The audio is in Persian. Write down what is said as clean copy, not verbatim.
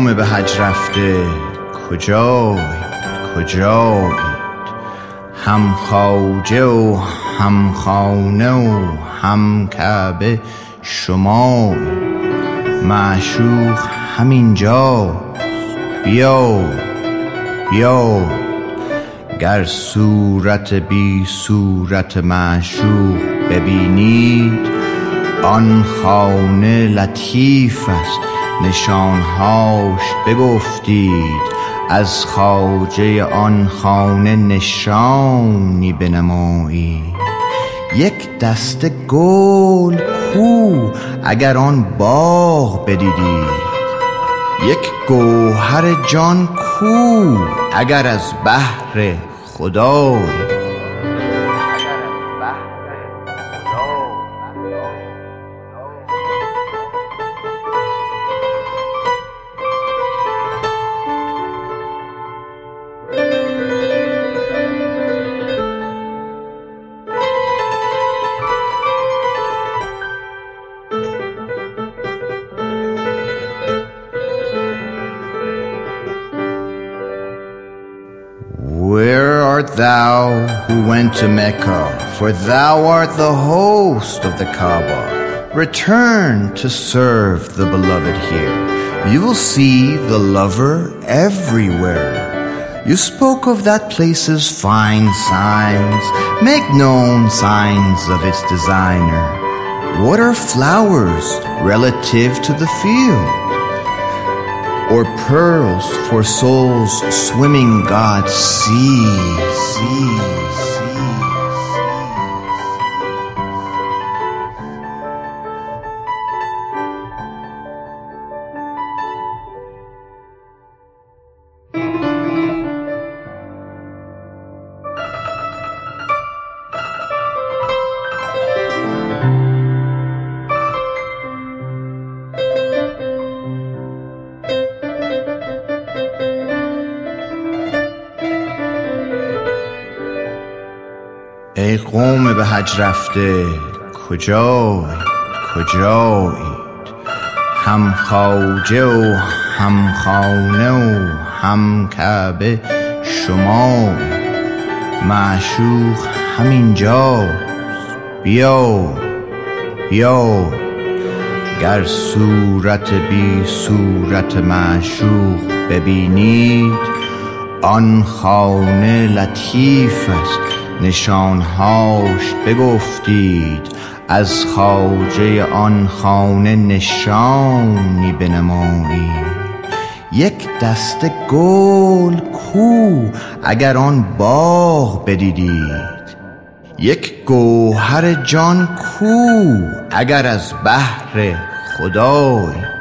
قوم به حج رفته کجایید هم خواجه و هم خانه و هم کعبه شما معشوق همینجا بیا گر صورت بی صورت معشوق ببینید آن خانه لطیف است نشانهاش بگفتید از خواجه آن خانه نشانی بنمایید یک دسته گل کو اگر آن باغ بدیدید یک گوهر جان کو اگر از بحر خدای Where art thou who went to Mecca? For thou art the host of the Kaaba. Return to serve the beloved here. You will see the lover everywhere. You spoke of that place's fine signs. Make known signs of its designer. What are flowers relative to the field? Or pearls for souls swimming God's seas. ای قوم به حج رفته کجایید هم خواجه و هم خانه و هم کعبه شما معشوق همینجا بیا گر صورت بی صورت معشوق ببینید آن خانه لطیف است نشانهاش بگفتید از خواجه آن خانه نشانی بنمایید یک دسته گل کو اگر آن باغ بدیدید یک گوهر جان کو اگر از بحر خدای